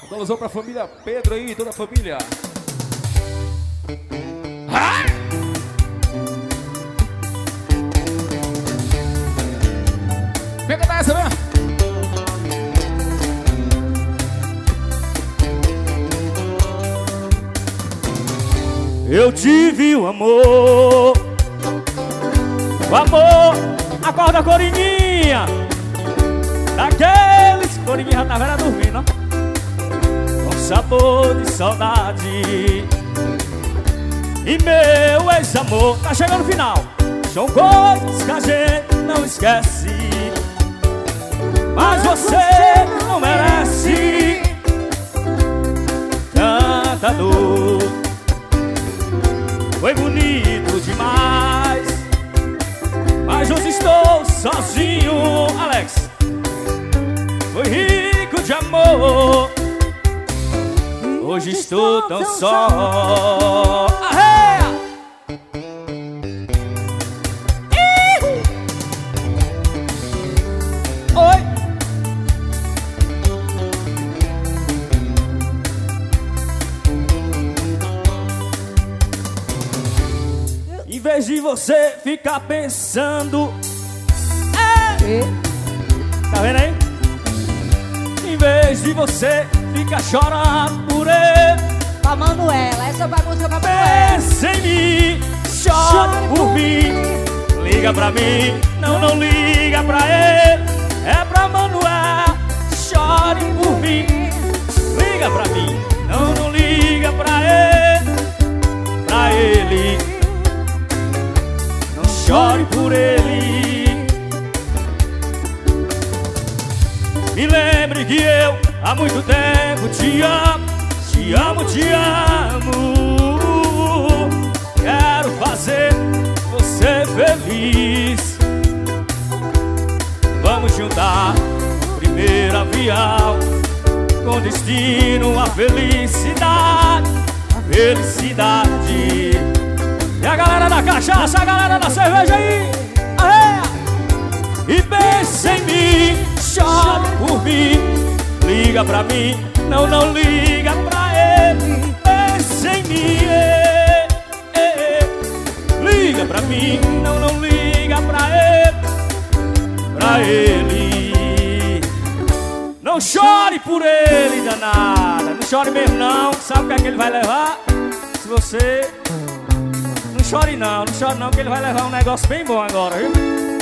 Alusão pra família Pedro aí, toda a família. Pega dessa, né? Eu tive o amor, acorda Corininha, daqueles Corininha já tá velha dormindo, ó. Com sabor de saudade. E meu ex-amor, tá chegando o final. São coisas que a gente não esquece, mas você não merece tanta dor. Foi bonito demais, mas hoje estou sozinho, Alex. Foi rico de amor, hoje estou tão só. Arreia! Oi! Em vez de você ficar pensando, tá vendo aí? Em vez de você ficar chorando por ele, pra Manuela, essa vai música pra Manuela. pensa em mim, chore por mim. Liga pra mim, não liga pra ele. É pra Manuela, chore por mim. Liga pra mim, não liga pra ele. Pra ele, não chore por ele. Me lembre que eu há muito tempo te amo, te amo, te amo. Quero fazer você feliz. Vamos juntar o primeiro avião com destino à felicidade, a felicidade. E a galera da cachaça, a galera da cerveja aí, arreia! E pensa em mim, chore por mim. Liga pra mim, não liga pra ele. Pensa em mim, liga pra mim, não liga pra ele. Pra ele, não chore por ele, danada. Não chore mesmo não, sabe o que é que ele vai levar? Se você... Não chore não, que ele vai levar um negócio bem bom agora, viu?